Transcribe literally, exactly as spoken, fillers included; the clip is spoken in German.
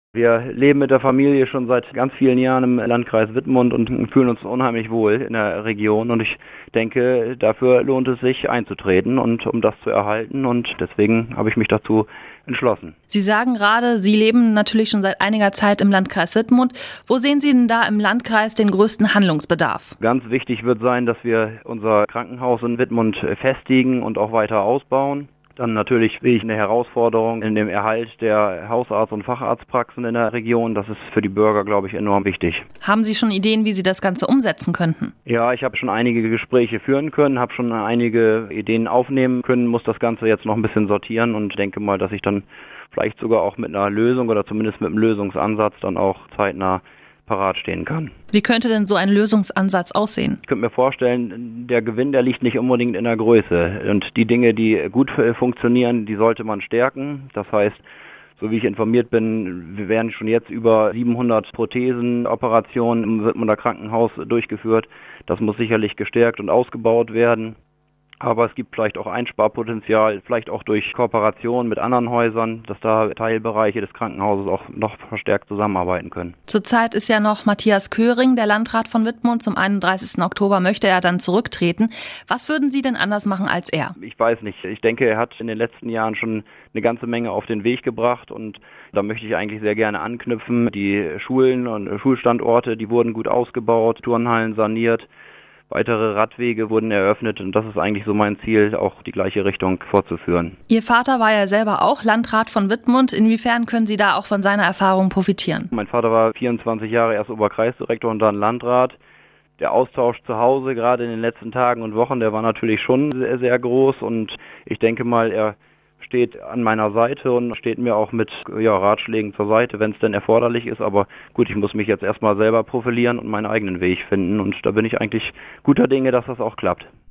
Wir leben mit der Familie schon seit ganz vielen Jahren im Landkreis Wittmund und fühlen uns unheimlich wohl in der Region. Und ich denke, dafür lohnt es sich einzutreten und um das zu erhalten. Und deswegen habe ich mich dazu entschlossen. Sie sagen gerade, Sie leben natürlich schon seit einiger Zeit im Landkreis Wittmund. Wo sehen Sie denn da im Landkreis den größten Handlungsbedarf? Ganz wichtig wird sein, dass wir unser Krankenhaus in Wittmund festigen und auch weiter ausbauen. Dann natürlich sehe ich eine Herausforderung in dem Erhalt der Hausarzt- und Facharztpraxen in der Region. Das ist für die Bürger, glaube ich, enorm wichtig. Haben Sie schon Ideen, wie Sie das Ganze umsetzen könnten? Ja, ich habe schon einige Gespräche führen können, habe schon einige Ideen aufnehmen können, muss das Ganze jetzt noch ein bisschen sortieren und denke mal, dass ich dann vielleicht sogar auch mit einer Lösung oder zumindest mit einem Lösungsansatz dann auch zeitnah parat stehen kann. Wie könnte denn so ein Lösungsansatz aussehen? Ich könnte mir vorstellen, der Gewinn, der liegt nicht unbedingt in der Größe. Und die Dinge, die gut funktionieren, die sollte man stärken. Das heißt, so wie ich informiert bin, wir werden schon jetzt über siebenhundert Prothesenoperationen im Wittmunder Krankenhaus durchgeführt. Das muss sicherlich gestärkt und ausgebaut werden. Aber es gibt vielleicht auch Einsparpotenzial, vielleicht auch durch Kooperation mit anderen Häusern, dass da Teilbereiche des Krankenhauses auch noch verstärkt zusammenarbeiten können. Zurzeit ist ja noch Matthias Köring, der Landrat von Wittmund. Zum einunddreißigsten Oktober möchte er dann zurücktreten. Was würden Sie denn anders machen als er? Ich weiß nicht. Ich denke, er hat in den letzten Jahren schon eine ganze Menge auf den Weg gebracht und da möchte ich eigentlich sehr gerne anknüpfen. Die Schulen und Schulstandorte, die wurden gut ausgebaut, Turnhallen saniert. Weitere Radwege wurden eröffnet und das ist eigentlich so mein Ziel, auch die gleiche Richtung fortzuführen. Ihr Vater war ja selber auch Landrat von Wittmund. Inwiefern können Sie da auch von seiner Erfahrung profitieren? Mein Vater war vierundzwanzig Jahre erst Oberkreisdirektor und dann Landrat. Der Austausch zu Hause, gerade in den letzten Tagen und Wochen, der war natürlich schon sehr, sehr groß und ich denke mal, er steht an meiner Seite und steht mir auch mit ja, Ratschlägen zur Seite, wenn es denn erforderlich ist. Aber gut, ich muss mich jetzt erstmal selber profilieren und meinen eigenen Weg finden. Und da bin ich eigentlich guter Dinge, dass das auch klappt.